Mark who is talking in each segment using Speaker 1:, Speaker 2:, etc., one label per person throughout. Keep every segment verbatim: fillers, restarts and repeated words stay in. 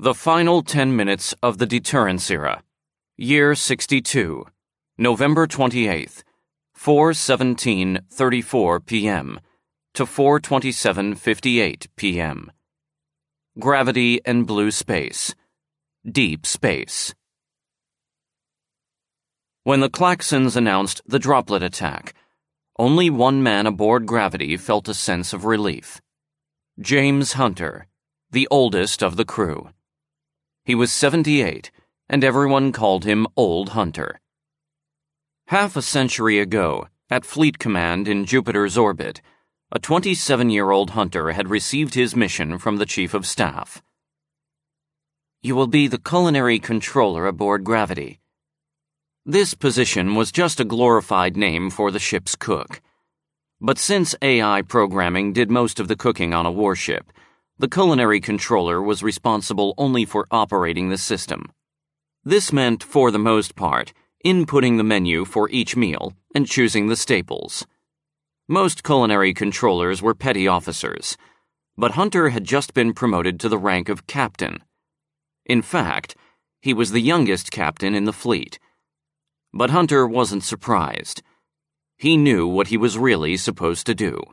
Speaker 1: The Final Ten Minutes of the Deterrence Era. Year sixty-two. November twenty-eighth. four seventeen thirty-four p m to four twenty-seven fifty-eight p m Gravity and blue space. Deep space. When the klaxons announced the droplet attack, only one man aboard Gravity felt a sense of relief. James Hunter, the oldest of the crew. He was seventy-eight, and everyone called him Old Hunter. Half a century ago, at Fleet Command in Jupiter's orbit, a twenty-seven-year-old Hunter had received his mission from the Chief of Staff. You will be the culinary controller aboard Gravity. This position was just a glorified name for the ship's cook. But since A I programming did most of the cooking on a warship, the culinary controller was responsible only for operating the system. This meant, for the most part, inputting the menu for each meal and choosing the staples. Most culinary controllers were petty officers, but Hunter had just been promoted to the rank of captain. In fact, he was the youngest captain in the fleet. But Hunter wasn't surprised. He knew what he was really supposed to do.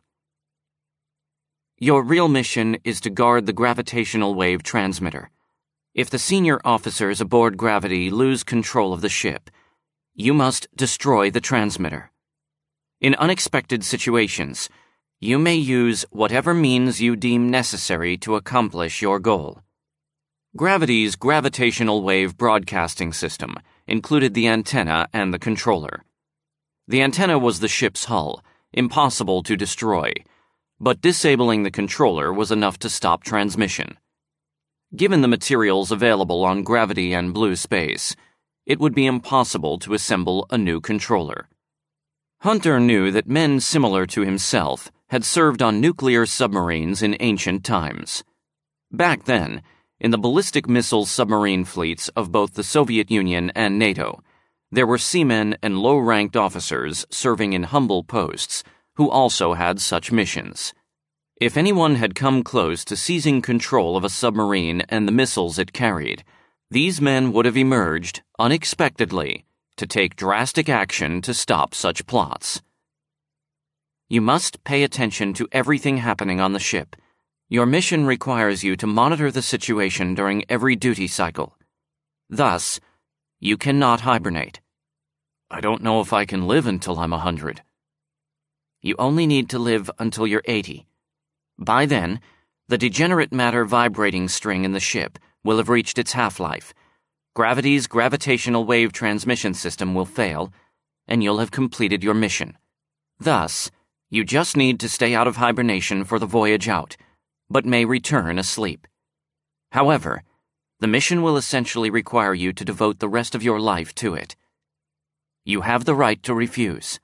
Speaker 1: Your real mission is to guard the gravitational wave transmitter. If the senior officers aboard Gravity lose control of the ship, you must destroy the transmitter. In unexpected situations, you may use whatever means you deem necessary to accomplish your goal. Gravity's gravitational wave broadcasting system included the antenna and the controller. The antenna was the ship's hull, impossible to destroy, but disabling the controller was enough to stop transmission. Given the materials available on Gravity and blue space, it would be impossible to assemble a new controller. Hunter knew that men similar to himself had served on nuclear submarines in ancient times. Back then, in the ballistic missile submarine fleets of both the Soviet Union and NATO, there were seamen and low-ranked officers serving in humble posts who also had such missions. If anyone had come close to seizing control of a submarine and the missiles it carried, these men would have emerged, unexpectedly, to take drastic action to stop such plots. You must pay attention to everything happening on the ship. Your mission requires you to monitor the situation during every duty cycle. Thus, you cannot hibernate. I don't know if I can live until I'm a hundred. You only need to live until you're eighty. By then, the degenerate matter vibrating string in the ship will have reached its half-life. Gravity's gravitational wave transmission system will fail, and you'll have completed your mission. Thus, you just need to stay out of hibernation for the voyage out, but may return asleep. However, the mission will essentially require you to devote the rest of your life to it. You have the right to refuse.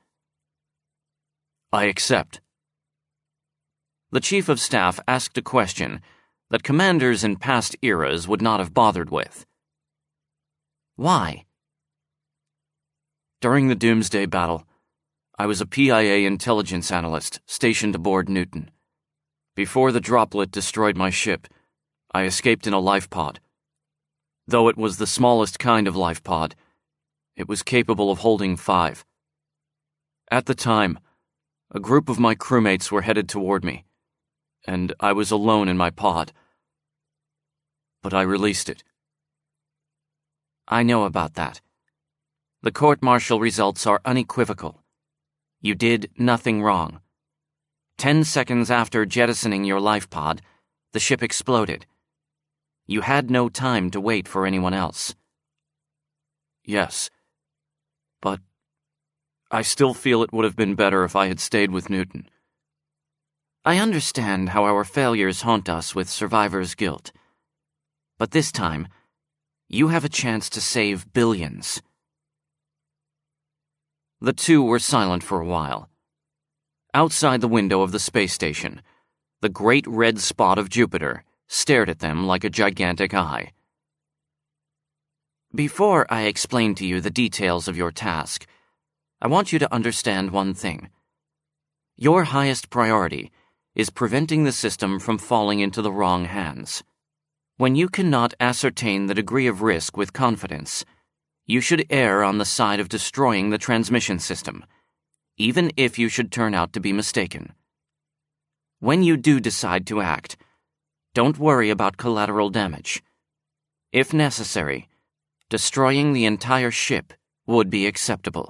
Speaker 1: I accept. The Chief of Staff asked a question that commanders in past eras would not have bothered with. Why? During the Doomsday Battle, I was a P I A intelligence analyst stationed aboard Newton. Before the droplet destroyed my ship, I escaped in a life pod. Though it was the smallest kind of life pod, it was capable of holding five. At the time, a group of my crewmates were headed toward me, and I was alone in my pod. But I released it. I know about that. The court-martial results are unequivocal. You did nothing wrong. Ten seconds after jettisoning your life pod, the ship exploded. You had no time to wait for anyone else. Yes, but I still feel it would have been better if I had stayed with Newton. I understand how our failures haunt us with survivor's guilt. But this time, you have a chance to save billions. The two were silent for a while. Outside the window of the space station, the great red spot of Jupiter stared at them like a gigantic eye. Before I explain to you the details of your task, I want you to understand one thing. Your highest priority is preventing the system from falling into the wrong hands. When you cannot ascertain the degree of risk with confidence, you should err on the side of destroying the transmission system, even if you should turn out to be mistaken. When you do decide to act, don't worry about collateral damage. If necessary, destroying the entire ship would be acceptable.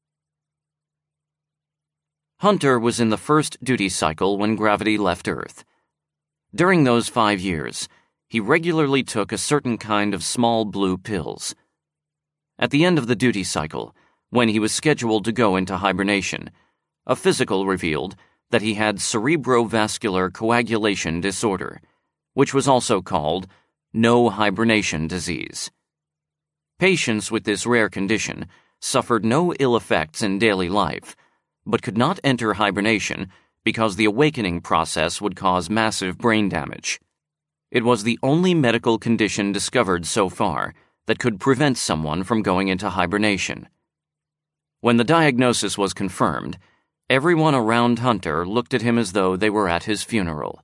Speaker 1: Hunter was in the first duty cycle when gravity left Earth. During those five years, he regularly took a certain kind of small blue pills. At the end of the duty cycle, when he was scheduled to go into hibernation, a physical revealed that he had cerebrovascular coagulation disorder, which was also called no hibernation disease. Patients with this rare condition suffered no ill effects in daily life, but could not enter hibernation because the awakening process would cause massive brain damage. It was the only medical condition discovered so far that could prevent someone from going into hibernation. When the diagnosis was confirmed, everyone around Hunter looked at him as though they were at his funeral.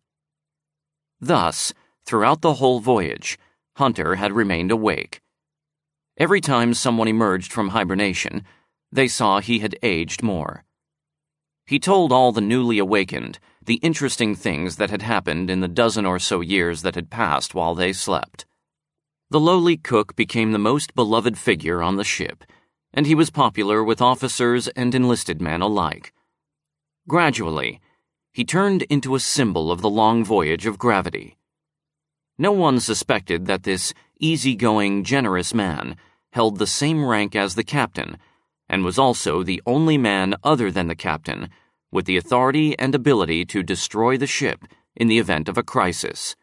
Speaker 1: Thus, throughout the whole voyage, Hunter had remained awake. Every time someone emerged from hibernation, they saw he had aged more. He told all the newly awakened the interesting things that had happened in the dozen or so years that had passed while they slept. The lowly cook became the most beloved figure on the ship, and he was popular with officers and enlisted men alike. Gradually, he turned into a symbol of the long voyage of gravity. No one suspected that this easygoing, generous man held the same rank as the captain, and was also the only man other than the captain with the authority and ability to destroy the ship in the event of a crisis.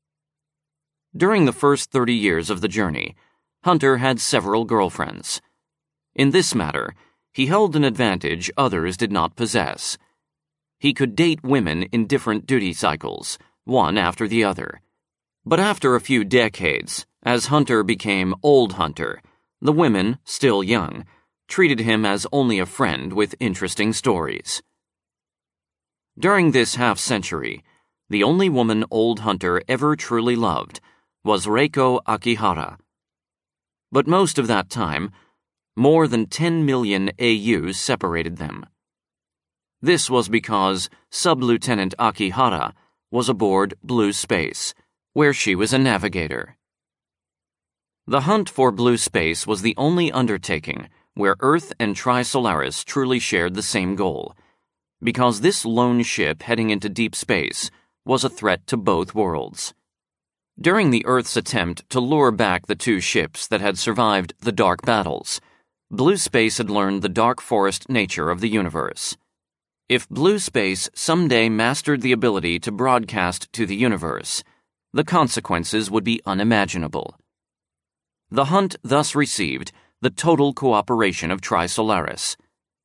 Speaker 1: During the first thirty years of the journey, Hunter had several girlfriends. In this matter, he held an advantage others did not possess. He could date women in different duty cycles, one after the other. But after a few decades, as Hunter became Old Hunter, the women, still young, treated him as only a friend with interesting stories. During this half-century, the only woman Old Hunter ever truly loved was Reiko Akihara. But most of that time, more than ten million A Us separated them. This was because Sub-Lieutenant Akihara was aboard Blue Space, where she was a navigator. The hunt for Blue Space was the only undertaking where Earth and Tri-Solaris truly shared the same goal, because this lone ship heading into deep space was a threat to both worlds. During the Earth's attempt to lure back the two ships that had survived the dark battles, Blue Space had learned the dark forest nature of the universe. If Blue Space someday mastered the ability to broadcast to the universe, the consequences would be unimaginable. The hunt thus received the total cooperation of Tri-Solaris.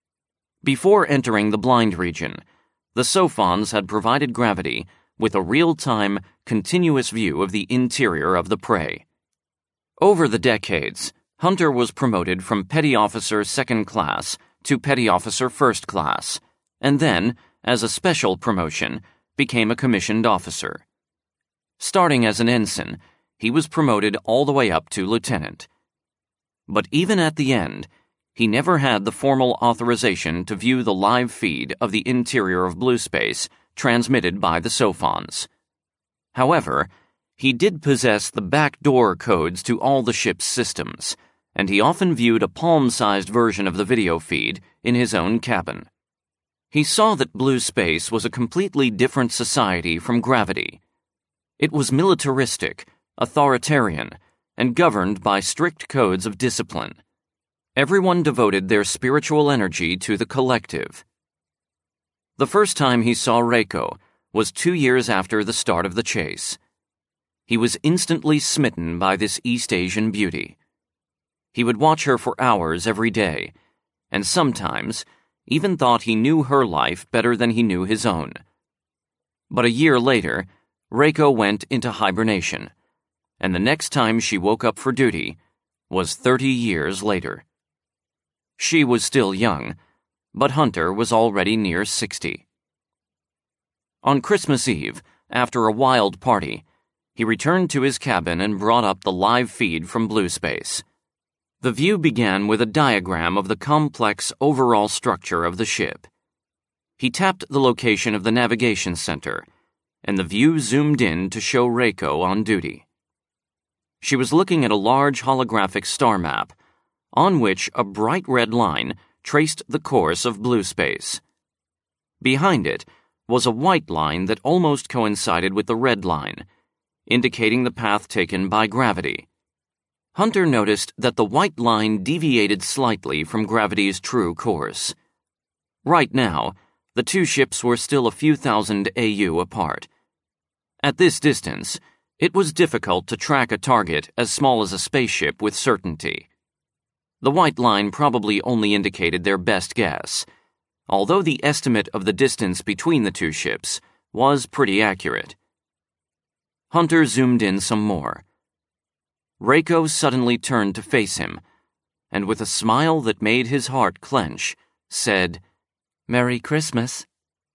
Speaker 1: Before entering the blind region, the Sophons had provided gravity with a real-time, continuous view of the interior of the prey. Over the decades, Hunter was promoted from Petty Officer Second Class to Petty Officer First Class, and then, as a special promotion, became a commissioned officer. Starting as an ensign, he was promoted all the way up to lieutenant. But even at the end, he never had the formal authorization to view the live feed of the interior of Blue Space transmitted by the Sophons. However, he did possess the backdoor codes to all the ship's systems, and he often viewed a palm-sized version of the video feed in his own cabin. He saw that Blue Space was a completely different society from gravity. It was militaristic, authoritarian, and governed by strict codes of discipline. Everyone devoted their spiritual energy to the collective. The first time he saw Reiko was two years after the start of the chase. He was instantly smitten by this East Asian beauty. He would watch her for hours every day, and sometimes even thought he knew her life better than he knew his own. But a year later, Reiko went into hibernation, and the next time she woke up for duty was thirty years later. She was still young, but Hunter was already near sixty. On Christmas Eve, after a wild party, He returned to his cabin and brought up the live feed from BlueSpace. The view began with a diagram of the complex overall structure of the ship. He tapped the location of the navigation center, and the view zoomed in to show Reiko on duty. She was looking at a large holographic star map, on which a bright red line traced the course of BlueSpace. Behind it was a white line that almost coincided with the red line, indicating the path taken by gravity. Hunter noticed that the white line deviated slightly from gravity's true course. Right now, the two ships were still a few thousand A U apart. At this distance, it was difficult to track a target as small as a spaceship with certainty. The white line probably only indicated their best guess, although the estimate of the distance between the two ships was pretty accurate. Hunter zoomed in some more. Reiko suddenly turned to face him, and with a smile that made his heart clench, said, "Merry Christmas."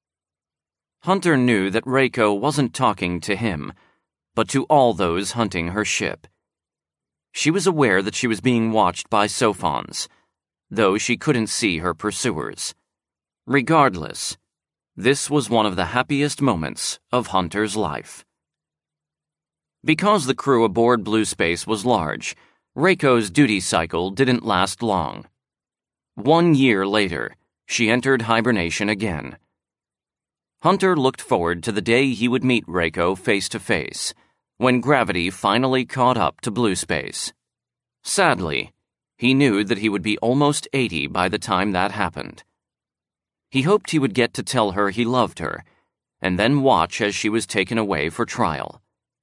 Speaker 1: Hunter knew that Reiko wasn't talking to him, but to all those hunting her ship. She was aware that she was being watched by Sophons, though she couldn't see her pursuers. Regardless, this was one of the happiest moments of Hunter's life. Because the crew aboard BlueSpace was large, Reiko's duty cycle didn't last long. One year later, she entered hibernation again. Hunter looked forward to the day he would meet Reiko face to face, when gravity finally caught up to BlueSpace. Sadly, he knew that he would be almost eighty by the time that happened. He hoped he would get to tell her he loved her, and then watch as she was taken away for trial.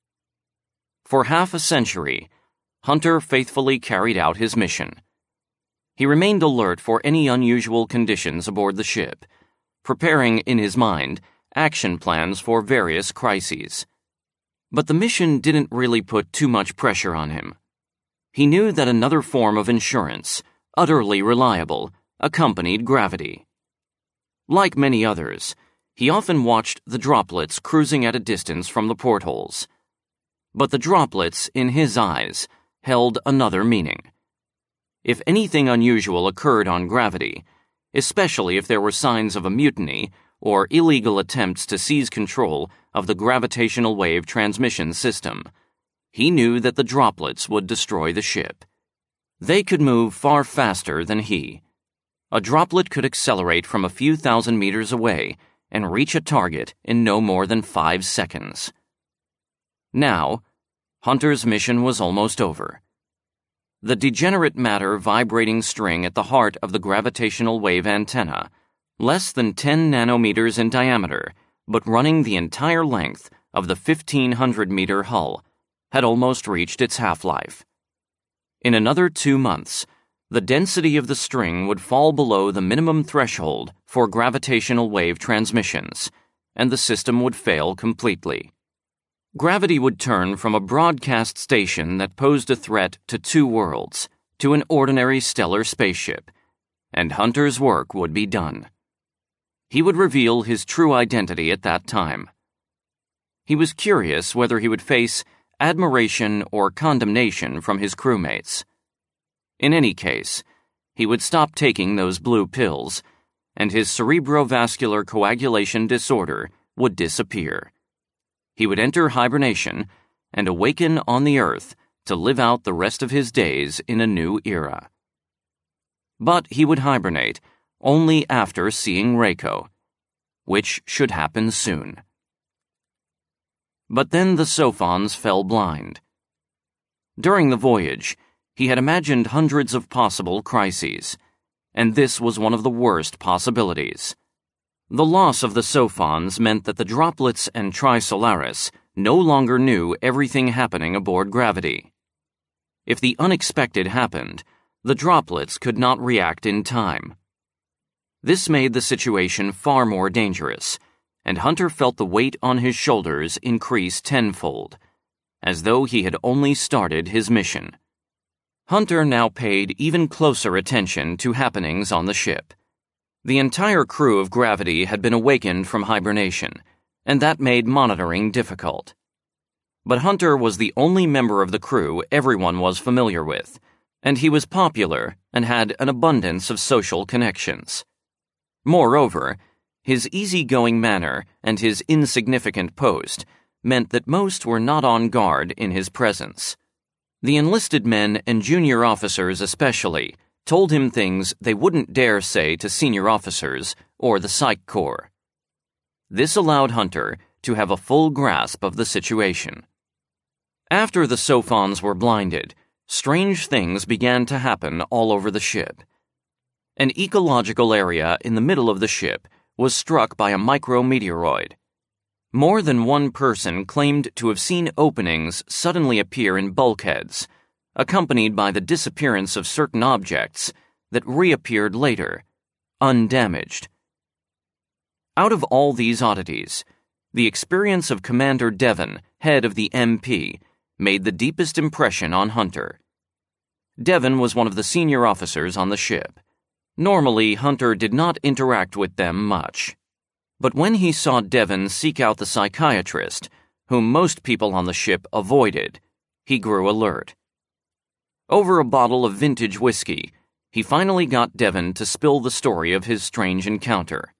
Speaker 1: For half a century, Hunter faithfully carried out his mission. He remained alert for any unusual conditions aboard the ship, preparing in his mind action plans for various crises. But the mission didn't really put too much pressure on him. He knew that another form of insurance, utterly reliable, accompanied gravity. Like many others, he often watched the droplets cruising at a distance from the portholes. But the droplets, in his eyes, held another meaning. If anything unusual occurred on gravity, especially if there were signs of a mutiny or illegal attempts to seize control of the gravitational wave transmission system, he knew that the droplets would destroy the ship. They could move far faster than he. A droplet could accelerate from a few thousand meters away and reach a target in no more than five seconds. Now, Hunter's mission was almost over. The degenerate matter vibrating string at the heart of the gravitational wave antenna, less than ten nanometers in diameter, but running the entire length of the fifteen hundred meter hull, had almost reached its half-life. In another two months, the density of the string would fall below the minimum threshold for gravitational wave transmissions, and the system would fail completely. Gravity would turn from a broadcast station that posed a threat to two worlds to an ordinary stellar spaceship, and Hunter's work would be done. He would reveal his true identity at that time. He was curious whether he would face admiration or condemnation from his crewmates. In any case, he would stop taking those blue pills, and his cerebrovascular coagulation disorder would disappear. He would enter hibernation and awaken on the Earth to live out the rest of his days in a new era. But he would hibernate only after seeing Reiko, which should happen soon. But then the Sophons fell blind. During the voyage, he had imagined hundreds of possible crises, and this was one of the worst possibilities. The loss of the Sophons meant that the droplets and Trisolaris no longer knew everything happening aboard gravity. If the unexpected happened, the droplets could not react in time. This made the situation far more dangerous, and Hunter felt the weight on his shoulders increase tenfold, as though he had only started his mission. Hunter now paid even closer attention to happenings on the ship. The entire crew of Gravity had been awakened from hibernation, and that made monitoring difficult. But Hunter was the only member of the crew everyone was familiar with, and he was popular and had an abundance of social connections. Moreover, his easygoing manner and his insignificant post meant that most were not on guard in his presence. The enlisted men and junior officers especially told him things they wouldn't dare say to senior officers or the Psych Corps. This allowed Hunter to have a full grasp of the situation. After the Sophons were blinded, strange things began to happen all over the ship. An ecological area in the middle of the ship was struck by a micrometeoroid. More than one person claimed to have seen openings suddenly appear in bulkheads, accompanied by the disappearance of certain objects that reappeared later, undamaged. Out of all these oddities, the experience of Commander Devon, head of the M P, made the deepest impression on Hunter. Devon was one of the senior officers on the ship. Normally, Hunter did not interact with them much. But when he saw Devon seek out the psychiatrist, whom most people on the ship avoided, he grew alert. Over a bottle of vintage whiskey, he finally got Devon to spill the story of his strange encounter.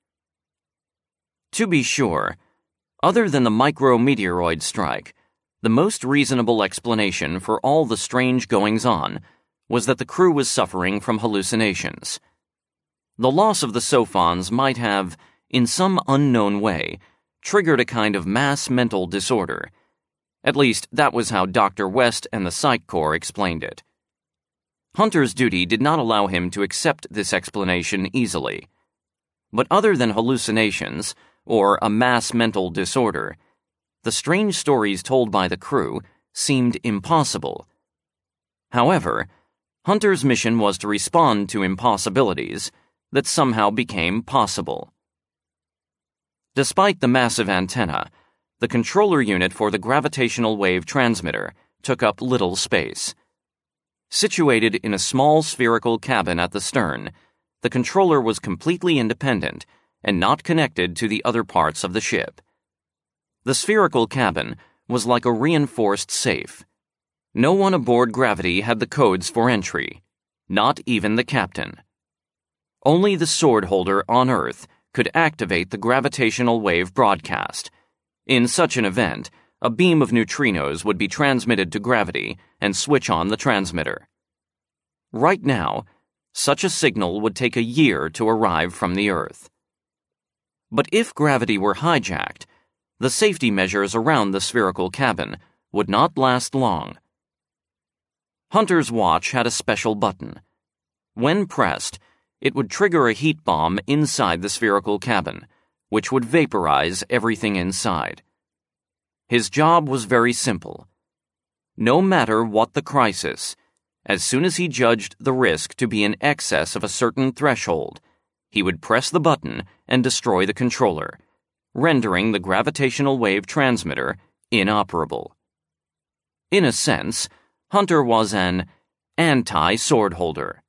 Speaker 1: To be sure, other than the micrometeoroid strike, the most reasonable explanation for all the strange goings-on was that the crew was suffering from hallucinations. The loss of the Sophons might have, in some unknown way, triggered a kind of mass mental disorder. At least, that was how Doctor West and the Psych Corps explained it. Hunter's duty did not allow him to accept this explanation easily. But other than hallucinations, or a mass mental disorder, the strange stories told by the crew seemed impossible. However, Hunter's mission was to respond to impossibilities that somehow became possible. Despite the massive antenna, the controller unit for the gravitational wave transmitter took up little space. Situated in a small spherical cabin at the stern, the controller was completely independent and not connected to the other parts of the ship. The spherical cabin was like a reinforced safe. No one aboard Gravity had the codes for entry, not even the captain. Only the sword holder on Earth could activate the gravitational wave broadcast. In such an event, a beam of neutrinos would be transmitted to Gravity and switch on the transmitter. Right now, such a signal would take a year to arrive from the Earth. But if Gravity were hijacked, the safety measures around the spherical cabin would not last long. Hunter's watch had a special button. When pressed, it would trigger a heat bomb inside the spherical cabin, which would vaporize everything inside. His job was very simple. No matter what the crisis, as soon as he judged the risk to be in excess of a certain threshold, he would press the button and destroy the controller, rendering the gravitational wave transmitter inoperable. In a sense, Hunter was an anti-sword holder.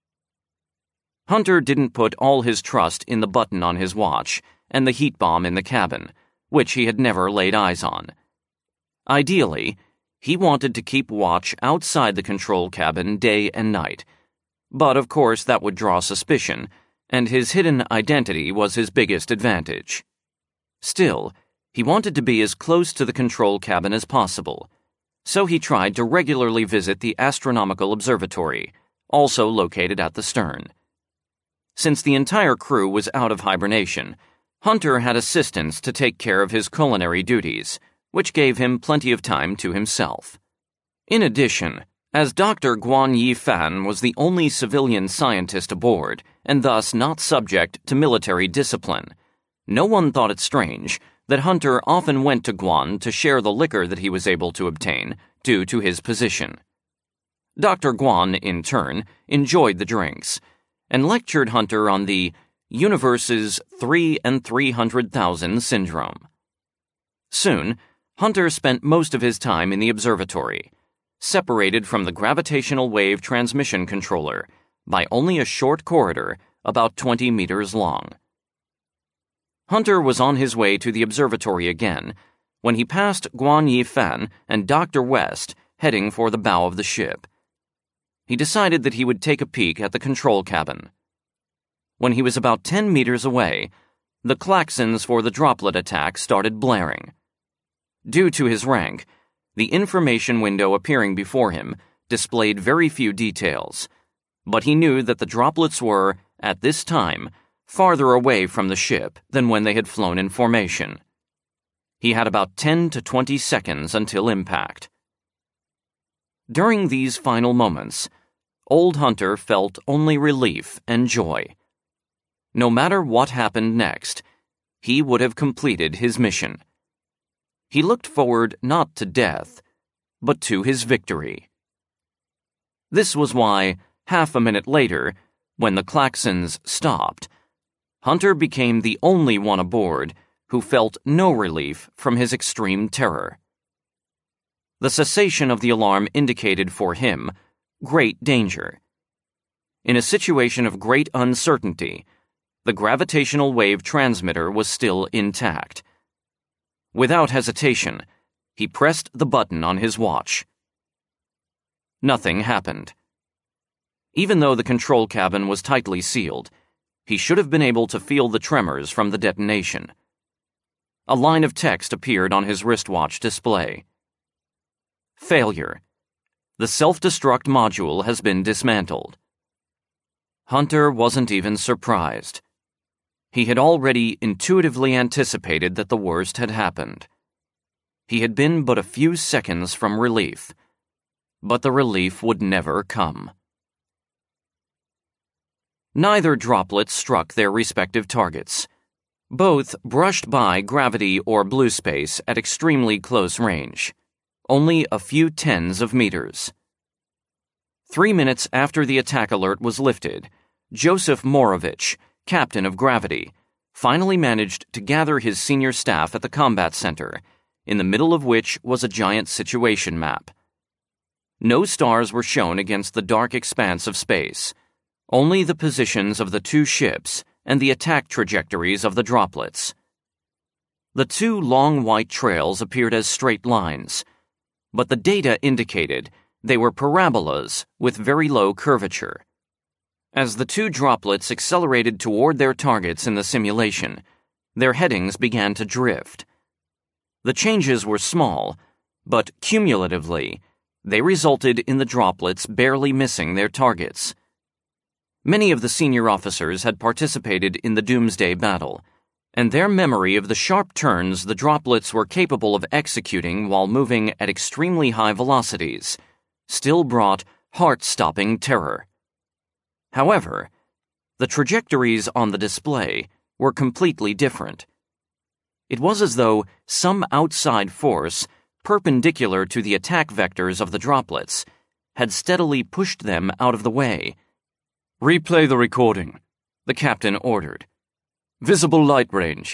Speaker 1: Hunter didn't put all his trust in the button on his watch and the heat bomb in the cabin, which he had never laid eyes on. Ideally, he wanted to keep watch outside the control cabin day and night, but of course that would draw suspicion, and his hidden identity was his biggest advantage. Still, he wanted to be as close to the control cabin as possible, so he tried to regularly visit the astronomical observatory, also located at the stern. Since the entire crew was out of hibernation, Hunter had assistants to take care of his culinary duties, which gave him plenty of time to himself. In addition, as Doctor Guan Yifan was the only civilian scientist aboard, and thus not subject to military discipline, no one thought it strange that Hunter often went to Guan to share the liquor that he was able to obtain due to his position. Doctor Guan, in turn, enjoyed the drinks, and lectured Hunter on the universe's three and three hundred thousand syndrome. Soon, Hunter spent most of his time in the observatory, separated from the gravitational wave transmission controller by only a short corridor about twenty meters long. Hunter was on his way to the observatory again when he passed Guan Yifan and Doctor West heading for the bow of the ship. He decided that he would take a peek at the control cabin. When he was about ten meters away, the klaxons for the droplet attack started blaring. Due to his rank, the information window appearing before him displayed very few details, but he knew that the droplets were, at this time, farther away from the ship than when they had flown in formation. He had about ten to twenty seconds until impact. During these final moments, Old Hunter felt only relief and joy. No matter what happened next, he would have completed his mission. He looked forward not to death, but to his victory. This was why, half a minute later, when the klaxons stopped, Hunter became the only one aboard who felt no relief from his extreme terror. The cessation of the alarm indicated for him great danger. In a situation of great uncertainty, the gravitational wave transmitter was still intact. Without hesitation, he pressed the button on his watch. Nothing happened. Even though the control cabin was tightly sealed, he should have been able to feel the tremors from the detonation. A line of text appeared on his wristwatch display. Failure. The self-destruct module has been dismantled. Hunter wasn't even surprised. He had already intuitively anticipated that the worst had happened. He had been but a few seconds from relief, but the relief would never come. Neither droplet struck their respective targets. Both brushed by gravity or blue space at extremely close range, only a few tens of meters. Three minutes after the attack alert was lifted, Joseph Morovich, captain of Gravity, finally managed to gather his senior staff at the combat center, in the middle of which was a giant situation map. No stars were shown against the dark expanse of space, only the positions of the two ships and the attack trajectories of the droplets. The two long white trails appeared as straight lines, but the data indicated they were parabolas with very low curvature. As the two droplets accelerated toward their targets in the simulation, their headings began to drift. The changes were small, but cumulatively, they resulted in the droplets barely missing their targets. Many of the senior officers had participated in the Doomsday battle, and their memory of the sharp turns the droplets were capable of executing while moving at extremely high velocities still brought heart-stopping terror. However, the trajectories on the display were completely different. It was as though some outside force, perpendicular to the attack vectors of the droplets, had steadily pushed them out of the way. "Replay the recording," the captain ordered. "Visible light range."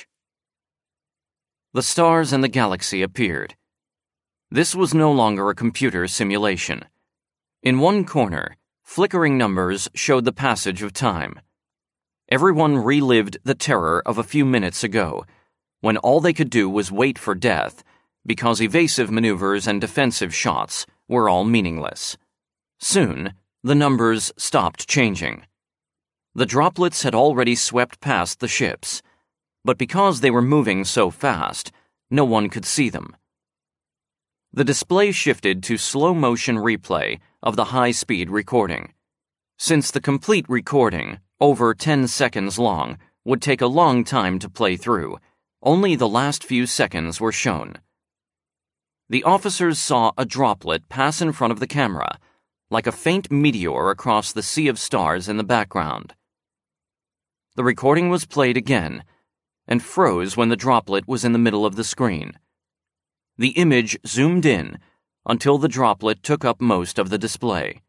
Speaker 1: The stars and the galaxy appeared. This was no longer a computer simulation. In one corner, flickering numbers showed the passage of time. Everyone relived the terror of a few minutes ago, when all they could do was wait for death, because evasive maneuvers and defensive shots were all meaningless. Soon, the numbers stopped changing. The droplets had already swept past the ships, but because they were moving so fast, no one could see them. The display shifted to slow-motion replay of the high-speed recording. Since the complete recording, over ten seconds long, would take a long time to play through, only the last few seconds were shown. The officers saw a droplet pass in front of the camera, like a faint meteor across the sea of stars in the background. The recording was played again, and froze when the droplet was in the middle of the screen. The image zoomed in until the droplet took up most of the display.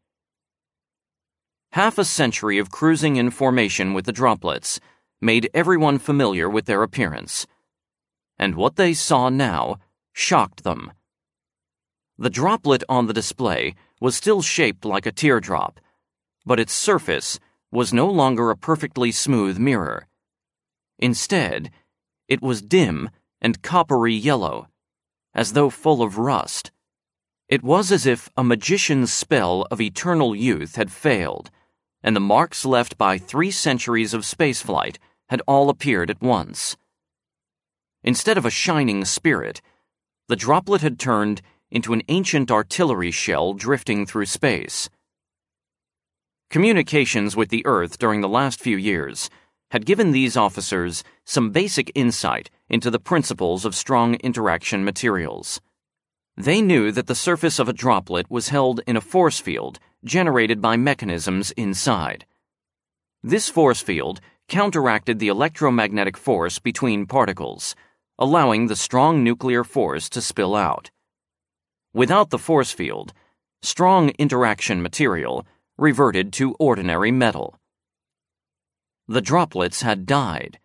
Speaker 1: Half a century of cruising in formation with the droplets made everyone familiar with their appearance, and what they saw now shocked them. The droplet on the display was still shaped like a teardrop, but its surface was no longer a perfectly smooth mirror. Instead, it was dim and coppery yellow, as though full of rust. It was as if a magician's spell of eternal youth had failed, and the marks left by three centuries of spaceflight had all appeared at once. Instead of a shining spirit, the droplet had turned into an ancient artillery shell drifting through space. Communications with the Earth during the last few years had given these officers some basic insight into the principles of strong interaction materials. They knew that the surface of a droplet was held in a force field generated by mechanisms inside. This force field counteracted the electromagnetic force between particles, allowing the strong nuclear force to spill out. Without the force field, strong interaction material reverted to ordinary metal. The droplets had died.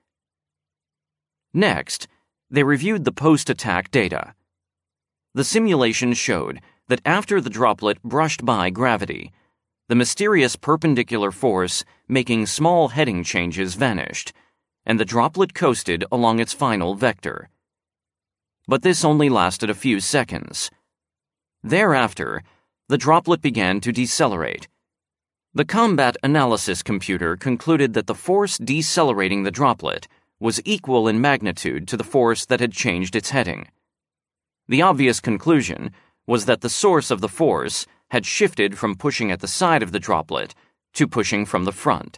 Speaker 1: Next, they reviewed the post-attack data. The simulation showed that after the droplet brushed by gravity, the mysterious perpendicular force making small heading changes vanished, and the droplet coasted along its final vector. But this only lasted a few seconds. Thereafter, the droplet began to decelerate. The combat analysis computer concluded that the force decelerating the droplet was equal in magnitude to the force that had changed its heading. The obvious conclusion was that the source of the force had shifted from pushing at the side of the droplet to pushing from the front.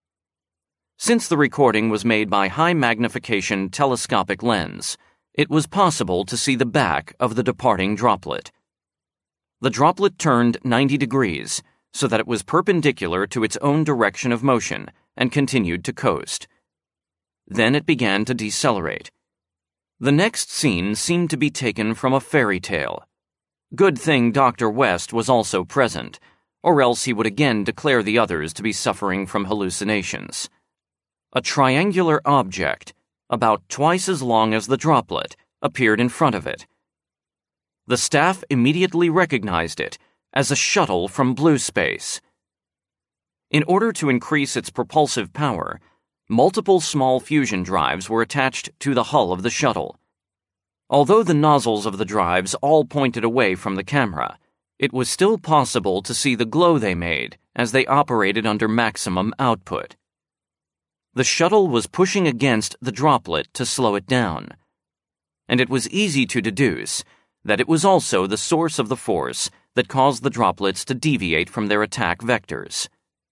Speaker 1: Since the recording was made by high-magnification telescopic lens, it was possible to see the back of the departing droplet. The droplet turned ninety degrees, so that it was perpendicular to its own direction of motion and continued to coast. Then it began to decelerate. The next scene seemed to be taken from a fairy tale. Good thing Doctor West was also present, or else he would again declare the others to be suffering from hallucinations. A triangular object, about twice as long as the droplet, appeared in front of it. The staff immediately recognized it as a shuttle from blue space. In order to increase its propulsive power, multiple small fusion drives were attached to the hull of the shuttle. Although the nozzles of the drives all pointed away from the camera, it was still possible to see the glow they made as they operated under maximum output. The shuttle was pushing against the droplet to slow it down, and it was easy to deduce that it was also the source of the force that caused the droplets to deviate from their attack vectors.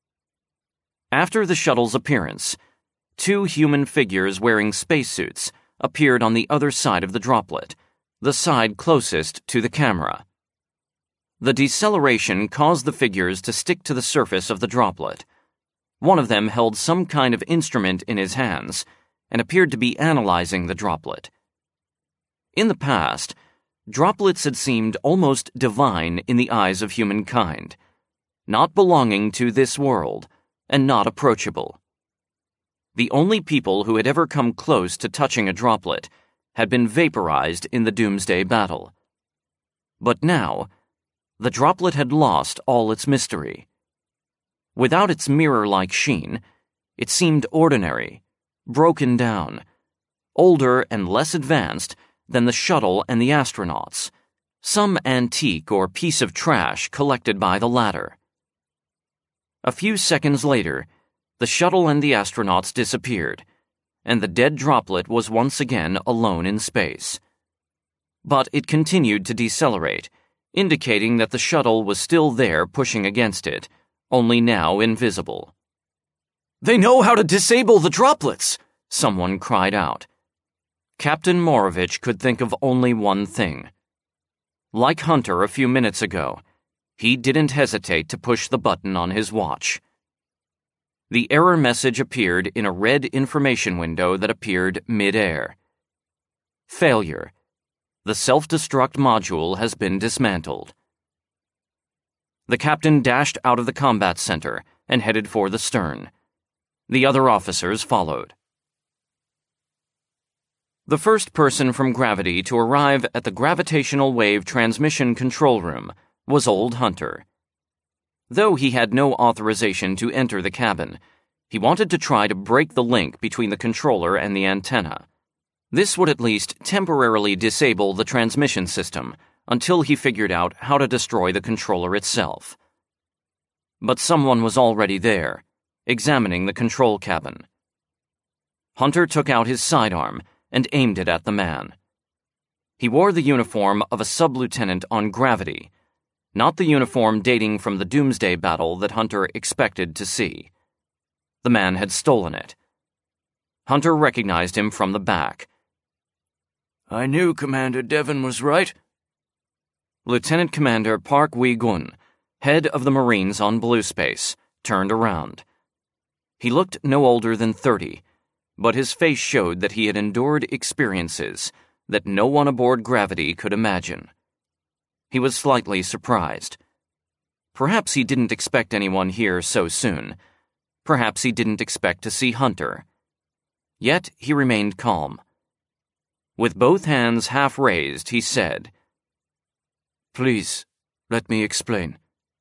Speaker 1: After the shuttle's appearance, two human figures wearing spacesuits appeared on the other side of the droplet, the side closest to the camera. The deceleration caused the figures to stick to the surface of the droplet. One of them held some kind of instrument in his hands and appeared to be analyzing the droplet. In the past, droplets had seemed almost divine in the eyes of humankind, not belonging to this world and not approachable. The only people who had ever come close to touching a droplet had been vaporized in the Doomsday Battle. But now, the droplet had lost all its mystery. Without its mirror-like sheen, it seemed ordinary, broken down, older and less advanced than the shuttle and the astronauts, some antique or piece of trash collected by the latter. A few seconds later, the shuttle and the astronauts disappeared, and the dead droplet was once again alone in space. But it continued to decelerate, indicating that the shuttle was still there pushing against it, only now invisible. "They know how to disable the droplets!" someone cried out. Captain Morovich could think of only one thing. Like Hunter a few minutes ago, he didn't hesitate to push the button on his watch. The error message appeared in a red information window that appeared mid-air. Failure. The self-destruct module has been dismantled. The captain dashed out of the combat center and headed for the stern. The other officers followed. The first person from Gravity to arrive at the gravitational wave transmission control room was Old Hunter. Though he had no authorization to enter the cabin, he wanted to try to break the link between the controller and the antenna. This would at least temporarily disable the transmission system until he figured out how to destroy the controller itself. But someone was already there, examining the control cabin. Hunter took out his sidearm and aimed it at the man. He wore the uniform of a sub-lieutenant on Gravity, not the uniform dating from the Doomsday battle that Hunter expected to see. The man had stolen it. Hunter recognized him from the back.
Speaker 2: "I knew Commander Devon was right."
Speaker 1: Lieutenant Commander Park Wee-gun, head of the Marines on Blue Space, turned around. He looked no older than thirty, but his face showed that he had endured experiences that no one aboard Gravity could imagine. He was slightly surprised. Perhaps he didn't expect anyone here so soon. Perhaps he didn't expect to see Hunter. Yet he remained calm. With both hands half raised, he said,
Speaker 2: "Please, let me explain."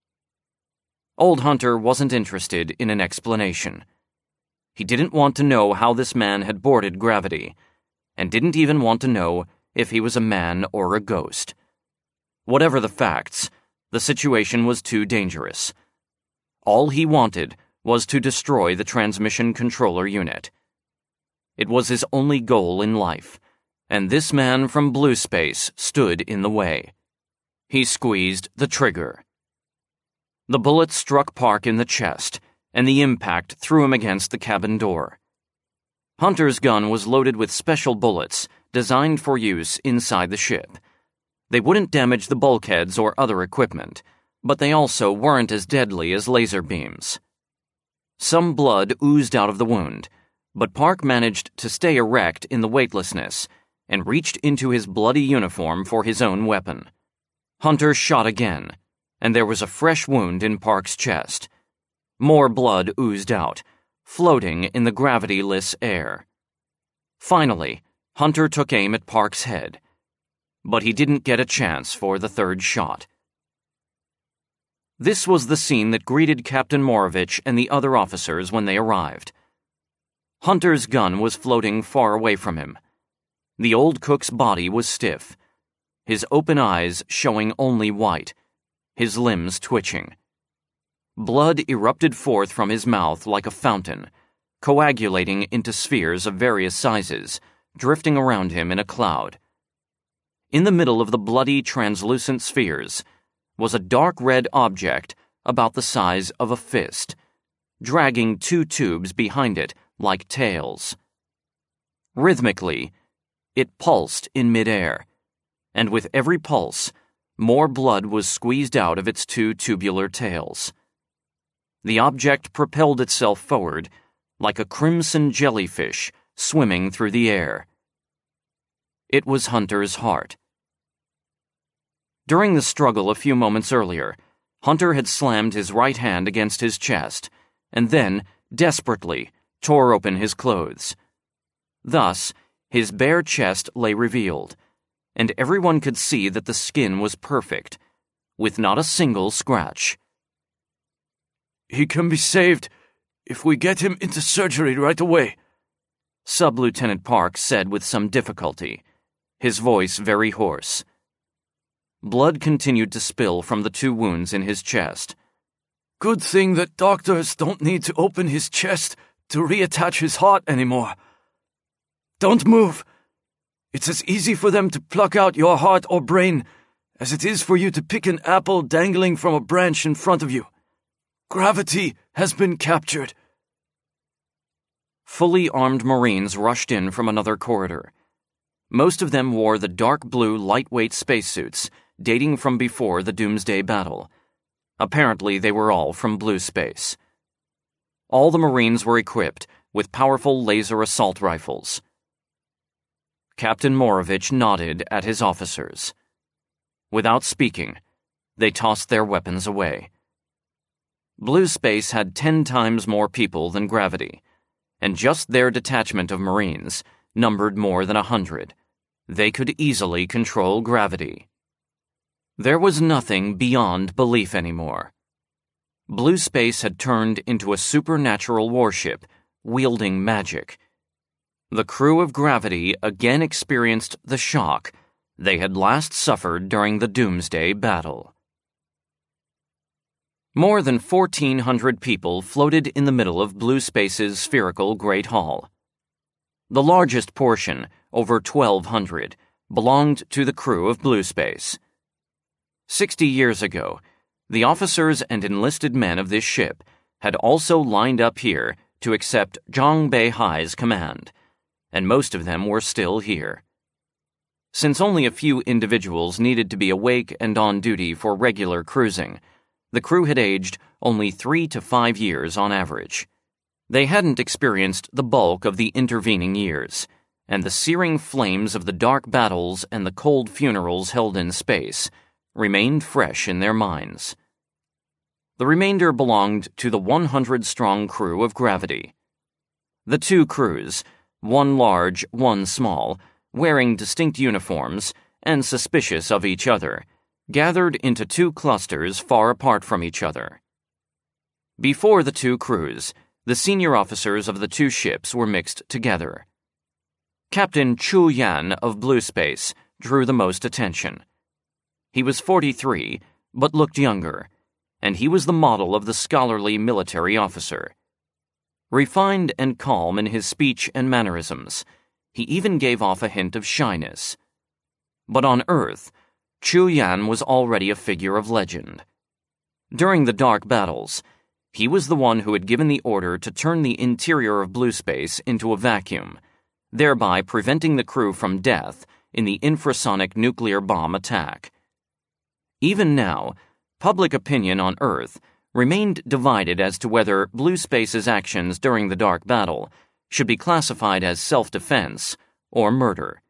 Speaker 1: Old Hunter wasn't interested in an explanation. He didn't want to know how this man had boarded Gravity, and didn't even want to know if he was a man or a ghost. Whatever the facts, the situation was too dangerous. All he wanted was to destroy the transmission controller unit. It was his only goal in life, and this man from Blue Space stood in the way. He squeezed the trigger. The bullet struck Park in the chest, and the impact threw him against the cabin door. Hunter's gun was loaded with special bullets designed for use inside the ship. They wouldn't damage the bulkheads or other equipment, but they also weren't as deadly as laser beams. Some blood oozed out of the wound, but Park managed to stay erect in the weightlessness and reached into his bloody uniform for his own weapon. Hunter shot again, and there was a fresh wound in Park's chest. More blood oozed out, floating in the gravity-less air. Finally, Hunter took aim at Park's head, but he didn't get a chance for the third shot. This was the scene that greeted Captain Morovich and the other officers when they arrived. Hunter's gun was floating far away from him. The old cook's body was stiff, his open eyes showing only white, his limbs twitching. Blood erupted forth from his mouth like a fountain, coagulating into spheres of various sizes, drifting around him in a cloud. In the middle of the bloody, translucent spheres was a dark red object about the size of a fist, dragging two tubes behind it like tails. Rhythmically, it pulsed in midair, and with every pulse, more blood was squeezed out of its two tubular tails. The object propelled itself forward like a crimson jellyfish swimming through the air. It was Hunter's heart. During the struggle a few moments earlier, Hunter had slammed his right hand against his chest, and then, desperately, tore open his clothes. Thus, his bare chest lay revealed, and everyone could see that the skin was perfect, with not a single scratch.
Speaker 2: "He can be saved if we get him into surgery right away,"
Speaker 1: Sub-Lieutenant Park said with some difficulty, his voice very hoarse. Blood continued to spill from the two wounds in his chest.
Speaker 2: "Good thing that doctors don't need to open his chest to reattach his heart anymore. Don't move. It's as easy for them to pluck out your heart or brain as it is for you to pick an apple dangling from a branch in front of you. Gravity has been captured."
Speaker 1: Fully armed Marines rushed in from another corridor. Most of them wore the dark blue lightweight spacesuits dating from before the Doomsday battle. Apparently they were all from Blue Space. All the Marines were equipped with powerful laser assault rifles. Captain Morovich nodded at his officers. Without speaking, they tossed their weapons away. Blue Space had ten times more people than Gravity, and just their detachment of Marines numbered more than a hundred. They could easily control Gravity. There was nothing beyond belief anymore. Blue Space had turned into a supernatural warship, wielding magic. The crew of Gravity again experienced the shock they had last suffered during the Doomsday Battle. More than fourteen hundred people floated in the middle of Blue Space's spherical Great Hall. The largest portion, over twelve hundred, belonged to the crew of Blue Space. Sixty years ago, the officers and enlisted men of this ship had also lined up here to accept Zhang Beihai's command, and most of them were still here. Since only a few individuals needed to be awake and on duty for regular cruising, the crew had aged only three to five years on average. They hadn't experienced the bulk of the intervening years, and the searing flames of the dark battles and the cold funerals held in space remained fresh in their minds. The remainder belonged to the one hundred strong crew of Gravity. The two crews, one large, one small, wearing distinct uniforms and suspicious of each other, gathered into two clusters far apart from each other. Before the two crews, the senior officers of the two ships were mixed together. Captain Chu Yan of Blue Space drew the most attention. He was forty-three, but looked younger, and he was the model of the scholarly military officer. Refined and calm in his speech and mannerisms, he even gave off a hint of shyness. But on Earth, Chu Yan was already a figure of legend. During the dark battles, he was the one who had given the order to turn the interior of Blue Space into a vacuum, thereby preventing the crew from death in the infrasonic nuclear bomb attack. Even now, public opinion on Earth remained divided as to whether Blue Space's actions during the dark battle should be classified as self-defense or murder.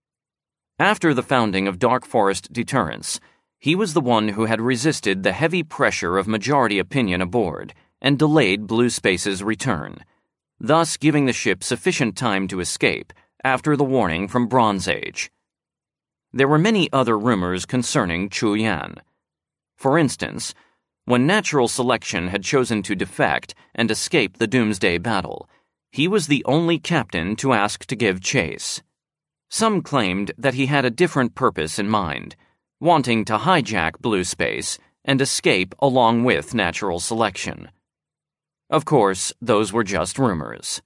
Speaker 1: After the founding of Dark Forest Deterrence, he was the one who had resisted the heavy pressure of majority opinion aboard and delayed Blue Space's return, thus giving the ship sufficient time to escape after the warning from Bronze Age. There were many other rumors concerning Chu Yan. For instance, when natural selection had chosen to defect and escape the Doomsday Battle, he was the only captain to ask to give chase. Some claimed that he had a different purpose in mind, wanting to hijack Blue Space and escape along with natural selection. Of course, those were just rumors.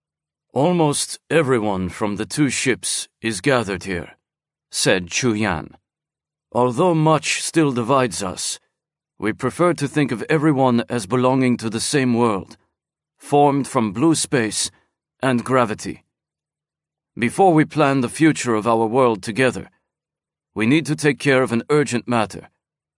Speaker 2: "Almost everyone from the two ships is gathered here," said Chu Yan. "Although much still divides us, we prefer to think of everyone as belonging to the same world, formed from Blue Space and Gravity. Before we plan the future of our world together, we need to take care of an urgent matter."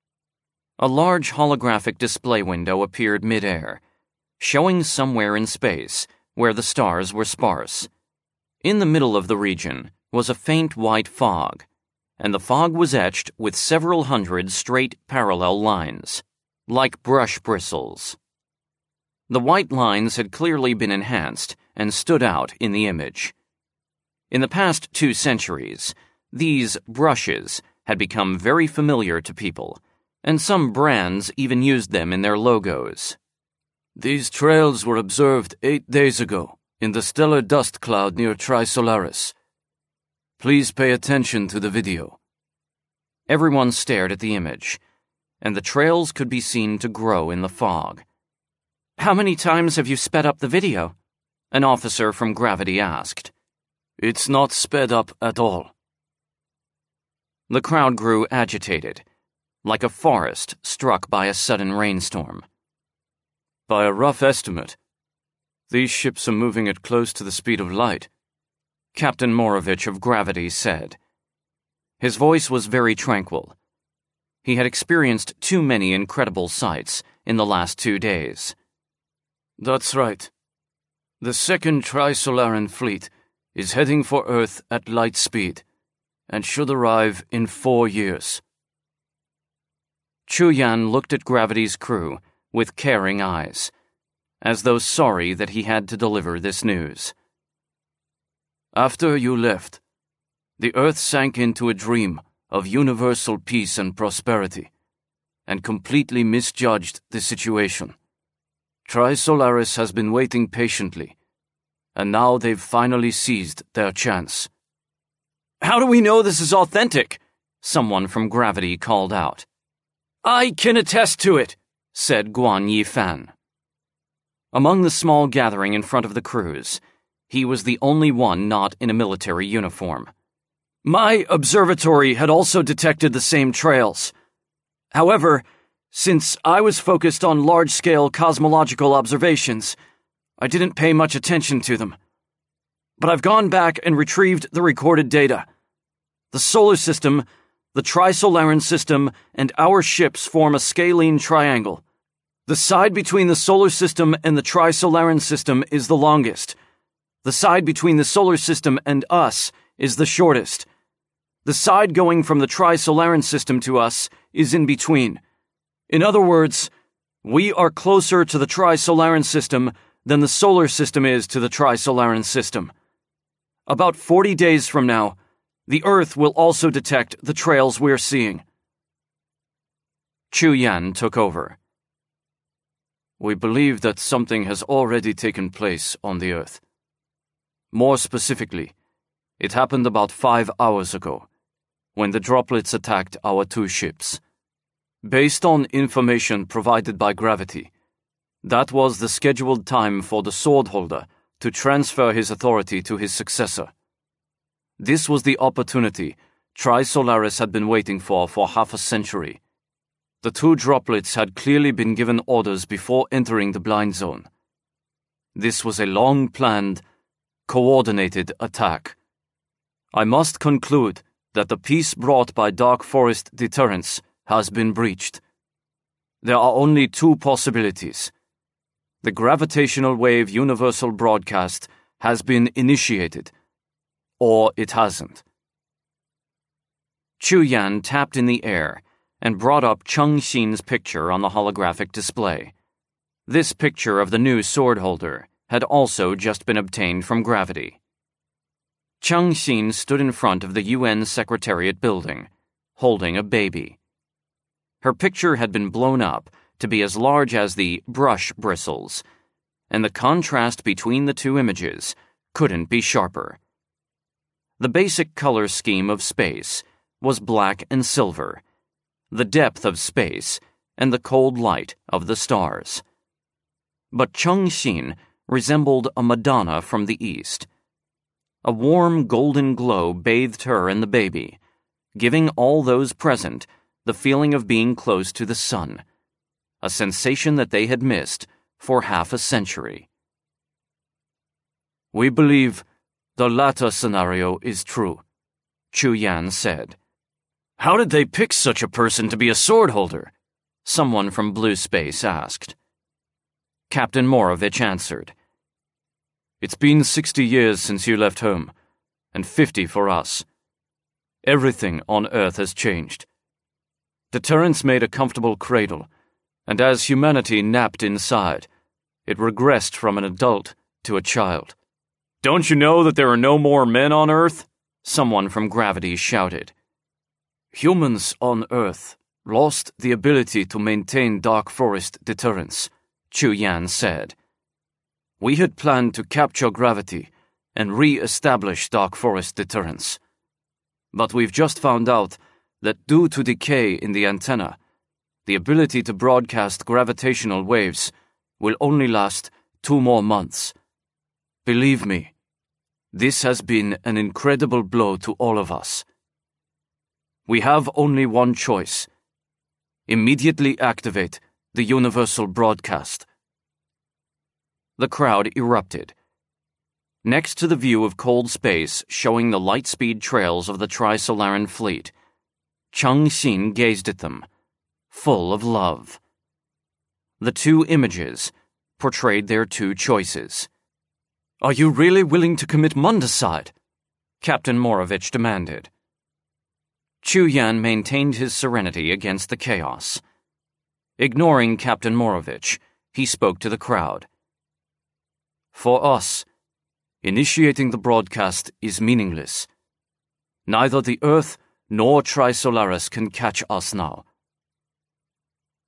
Speaker 1: A large holographic display window appeared mid-air, showing somewhere in space where the stars were sparse. In the middle of the region was a faint white fog, and the fog was etched with several hundred straight parallel lines, like brush bristles. The white lines had clearly been enhanced and stood out in the image. In the past two centuries, these brushes had become very familiar to people, and some brands even used them in their logos.
Speaker 2: "These trails were observed eight days ago in the stellar dust cloud near Trisolaris. Please pay attention to the video."
Speaker 1: Everyone stared at the image, and the trails could be seen to grow in the fog. "How many times have you sped up the video?" an officer from Gravity asked.
Speaker 2: "It's not sped up at all."
Speaker 1: The crowd grew agitated, like a forest struck by a sudden rainstorm.
Speaker 2: "By a rough estimate, these ships are moving at close to the speed of light,"
Speaker 1: Captain Morovich of Gravity said. His voice was very tranquil. He had experienced too many incredible sights in the last two days.
Speaker 2: "That's right. The second Trisolaran fleet is heading for Earth at light speed, and should arrive in four years.
Speaker 1: Chu Yan looked at Gravity's crew with caring eyes, as though sorry that he had to deliver this news.
Speaker 2: "After you left, the Earth sank into a dream of universal peace and prosperity, and completely misjudged the situation. Trisolaris has been waiting patiently, and now they've finally seized their chance.
Speaker 1: How do we know this is authentic? Someone from Gravity called out.
Speaker 2: I can attest to it,
Speaker 1: said Guan Yifan. Among the small gathering in front of the cruise, he was the only one not in a military uniform.
Speaker 2: My observatory had also detected the same trails. However, since I was focused on large-scale cosmological observations, I didn't pay much attention to them. But I've gone back and retrieved the recorded data. The solar system, the Trisolaran system, and our ships form a scalene triangle. The side between the solar system and the Trisolaran system is the longest. The side between the solar system and us is the shortest. The side going from the Trisolaran system to us is in between. In other words, we are closer to the Trisolaran system than the solar system is to the Trisolaran system. About forty days from now, the Earth will also detect the trails we're seeing.
Speaker 1: Chu Yan took over.
Speaker 2: We believe that something has already taken place on the Earth. More specifically, it happened about five hours ago, when the droplets attacked our two ships. Based on information provided by Gravity, that was the scheduled time for the Swordholder to transfer his authority to his successor. This was the opportunity Trisolaris had been waiting for for half a century. The two droplets had clearly been given orders before entering the blind zone. This was a long-planned, coordinated attack. I must conclude that the peace brought by Dark Forest deterrence has been breached. There are only two possibilities. The gravitational wave universal broadcast has been initiated, or it hasn't.
Speaker 1: Chu Yan tapped in the air and brought up Cheng Xin's picture on the holographic display. This picture of the new swordholder had also just been obtained from Gravity. Cheng Xin stood in front of the U N Secretariat building, holding a baby. Her picture had been blown up to be as large as the brush bristles, and the contrast between the two images couldn't be sharper. The basic color scheme of space was black and silver, the depth of space and the cold light of the stars. But Cheng Xin resembled a Madonna from the east. A warm golden glow bathed her and the baby, giving all those present the feeling of being close to the sun, a sensation that they had missed for half a century.
Speaker 2: We believe the latter scenario is true,
Speaker 1: Chu Yan said.
Speaker 2: How did they pick such a person to be a swordholder?
Speaker 1: Someone from Blue Space asked. Captain Morovich answered.
Speaker 2: It's been sixty years since you left home, and fifty for us. Everything on Earth has changed. Deterrence made a comfortable cradle, and as humanity napped inside, it regressed from an adult to a child.
Speaker 1: Don't you know that there are no more men on Earth? Someone from Gravity shouted.
Speaker 2: Humans on Earth lost the ability to maintain Dark Forest deterrence, Chu Yan said. We had planned to capture Gravity and re-establish Dark Forest deterrence. But we've just found out that due to decay in the antenna, the ability to broadcast gravitational waves will only last two more months. Believe me, this has been an incredible blow to all of us. We have only one choice. Immediately activate the universal broadcast.
Speaker 1: The crowd erupted. Next to the view of cold space showing the light-speed trails of the Trisolaran fleet, Cheng Xin gazed at them, full of love. The two images portrayed their two choices.
Speaker 2: Are you really willing to commit mundicide?
Speaker 1: Captain Morovich demanded. Chu Yan maintained his serenity against the chaos. Ignoring Captain Morovich, he spoke to the crowd.
Speaker 2: For us, initiating the broadcast is meaningless. Neither the Earth nor Trisolaris can catch us now.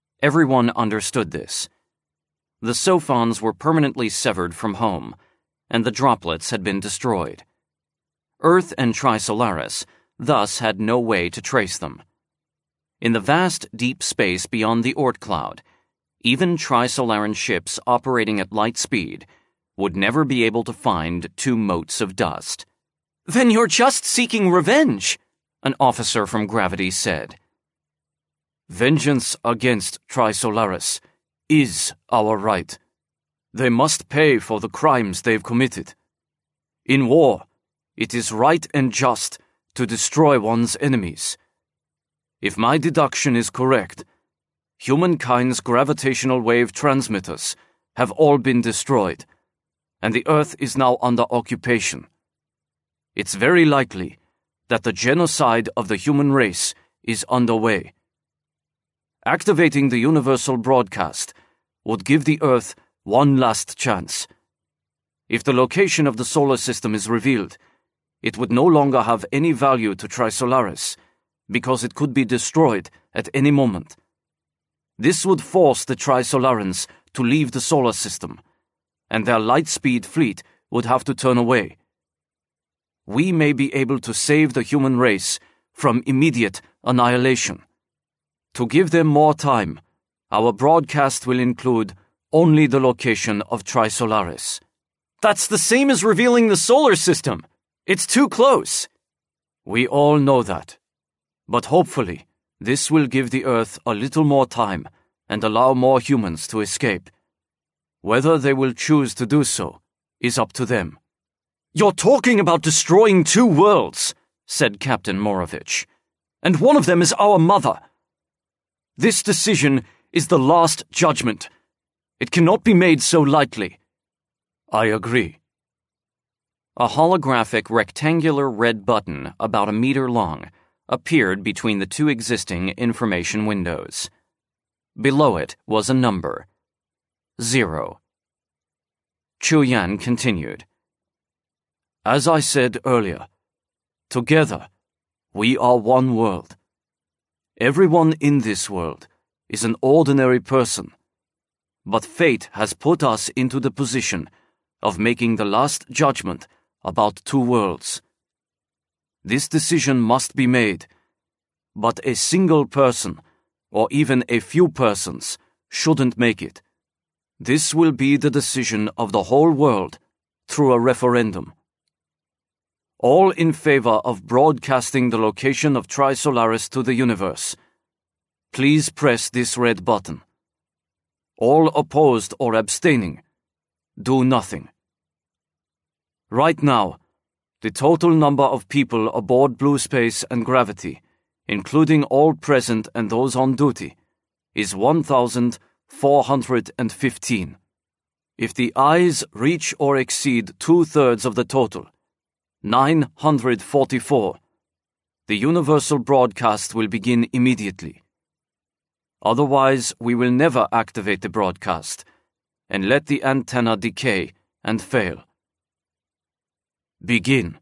Speaker 1: Everyone understood this. The Sophons were permanently severed from home, and the droplets had been destroyed. Earth and Trisolaris thus had no way to trace them. In the vast, deep space beyond the Oort cloud, even Trisolaran ships operating at light speed would never be able to find two motes of dust. "Then you're just seeking revenge," an officer from Gravity said.
Speaker 2: "Vengeance against Trisolaris is our right. They must pay for the crimes they've committed. In war, it is right and just to destroy one's enemies. If my deduction is correct, humankind's gravitational wave transmitters have all been destroyed, and the Earth is now under occupation. It's very likely that the genocide of the human race is underway. Activating the universal broadcast would give the Earth one last chance. If the location of the solar system is revealed, it would no longer have any value to Trisolaris, because it could be destroyed at any moment. This would force the Trisolarans to leave the solar system, and their light-speed fleet would have to turn away. We may be able to save the human race from immediate annihilation. To give them more time, our broadcast will include only the location of Trisolaris."
Speaker 1: "That's the same as revealing the solar system. It's too close."
Speaker 2: "We all know that. But hopefully, this will give the Earth a little more time and allow more humans to escape. Whether they will choose to do so is up to them."
Speaker 1: "You're talking about destroying two worlds," said Captain Morovich. "And one of them is our mother. This decision is the last judgment. It cannot be made so lightly."
Speaker 2: "I agree."
Speaker 1: A holographic rectangular red button about a meter long appeared between the two existing information windows. Below it was a number. Zero. Chuyan continued.
Speaker 2: "As I said earlier, together, we are one world. Everyone in this world is an ordinary person, but fate has put us into the position of making the last judgment about two worlds. This decision must be made, but a single person, or even a few persons, shouldn't make it. This will be the decision of the whole world through a referendum. All in favor of broadcasting the location of Trisolaris to the universe, please press this red button. All opposed or abstaining, do nothing." Right now, the total number of people aboard Blue Space and Gravity, including all present and those on duty, is one thousand four hundred fifteen. If the ayes reach or exceed two-thirds of the total, nine hundred forty-four, the universal broadcast will begin immediately. Otherwise, we will never activate the broadcast and let the antenna decay and fail. Begin."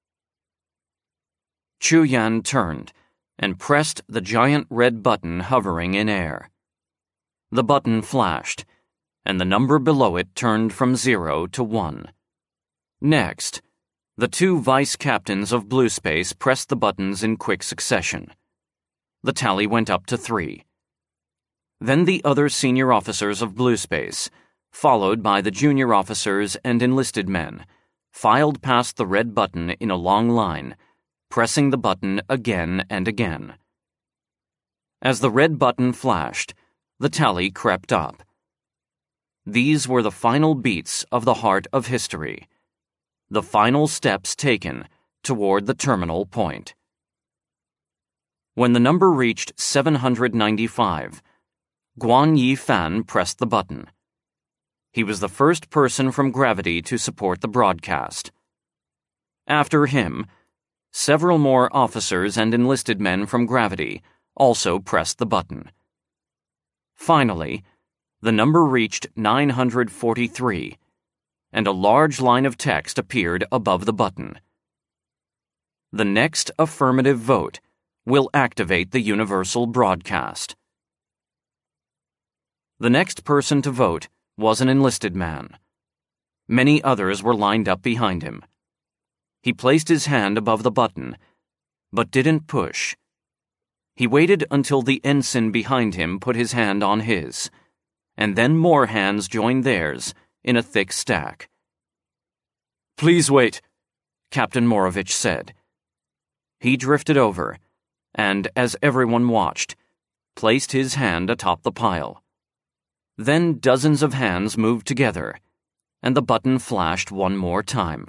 Speaker 1: Chuyan turned and pressed the giant red button hovering in air. The button flashed, and the number below it turned from zero to one. Next, the two vice captains of Blue Space pressed the buttons in quick succession. The tally went up to three. Then the other senior officers of Blue Space, followed by the junior officers and enlisted men, filed past the red button in a long line, pressing the button again and again. As the red button flashed, the tally crept up. These were the final beats of the heart of history, the final steps taken toward the terminal point. When the number reached seven hundred ninety-five, Guan Yifan pressed the button. He was the first person from Gravity to support the broadcast. After him, several more officers and enlisted men from Gravity also pressed the button. Finally, the number reached nine hundred forty-three, and a large line of text appeared above the button. The next affirmative vote will activate the universal broadcast. The next person to vote was an enlisted man. Many others were lined up behind him. He placed his hand above the button, but didn't push. He waited until the ensign behind him put his hand on his, and then more hands joined theirs in a thick stack.
Speaker 2: "Please wait,"
Speaker 1: Captain Morovich said. He drifted over, and as everyone watched, placed his hand atop the pile. Then dozens of hands moved together, and the button flashed one more time.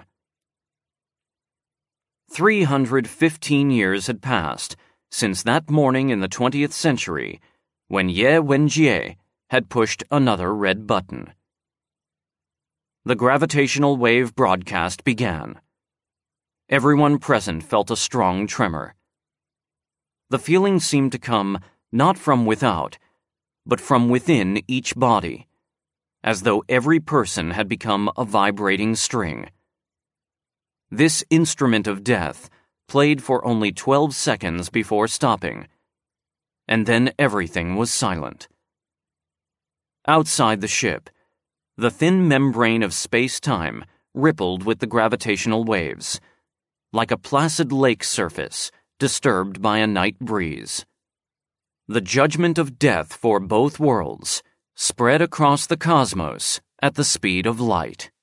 Speaker 1: Three hundred fifteen years had passed since that morning in the twentieth century when Ye Wenjie had pushed another red button. The gravitational wave broadcast began. Everyone present felt a strong tremor. The feeling seemed to come not from without, but from within each body, as though every person had become a vibrating string. This instrument of death played for only twelve seconds before stopping, and then everything was silent. Outside the ship, the thin membrane of space-time rippled with the gravitational waves, like a placid lake surface disturbed by a night breeze. The judgment of death for both worlds spread across the cosmos at the speed of light.